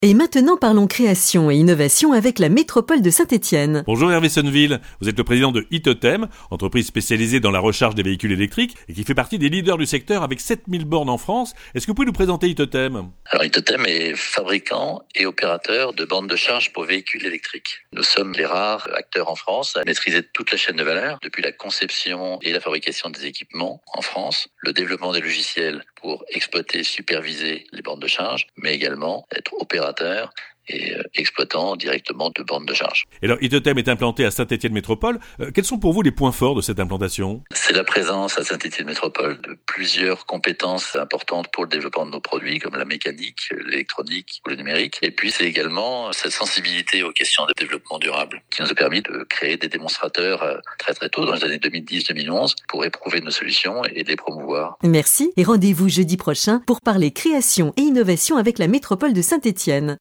Et maintenant, parlons création et innovation avec la métropole de Saint-Étienne. Bonjour Hervé Sonneville, vous êtes le président de Itotem, entreprise spécialisée dans la recharge des véhicules électriques et qui fait partie des leaders du secteur avec 7000 bornes en France. Est-ce que vous pouvez nous présenter Itotem ? Alors Itotem est fabricant et opérateur de bornes de charge pour véhicules électriques. Nous sommes les rares acteurs en France à maîtriser toute la chaîne de valeur, depuis la conception et la fabrication des équipements en France, le développement des logiciels pour exploiter et superviser les bornes de charge, mais également être opérateur et exploitant directement de bornes de charge. Et alors, Itotem est implanté à Saint-Étienne Métropole. Quels sont pour vous les points forts de cette implantation ? C'est la présence à Saint-Étienne Métropole de plusieurs compétences importantes pour le développement de nos produits, comme la mécanique, l'électronique ou le numérique. Et puis, c'est également cette sensibilité aux questions de développement durable qui nous a permis de créer des démonstrateurs très très tôt, dans les années 2010-2011, pour éprouver nos solutions et les promouvoir. Merci et rendez-vous jeudi prochain pour parler création et innovation avec la métropole de Saint-Étienne.